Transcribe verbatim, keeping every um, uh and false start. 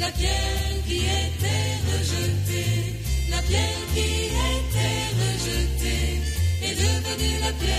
La pierre qui était rejetée, la pierre qui était rejetée est devenue la pierre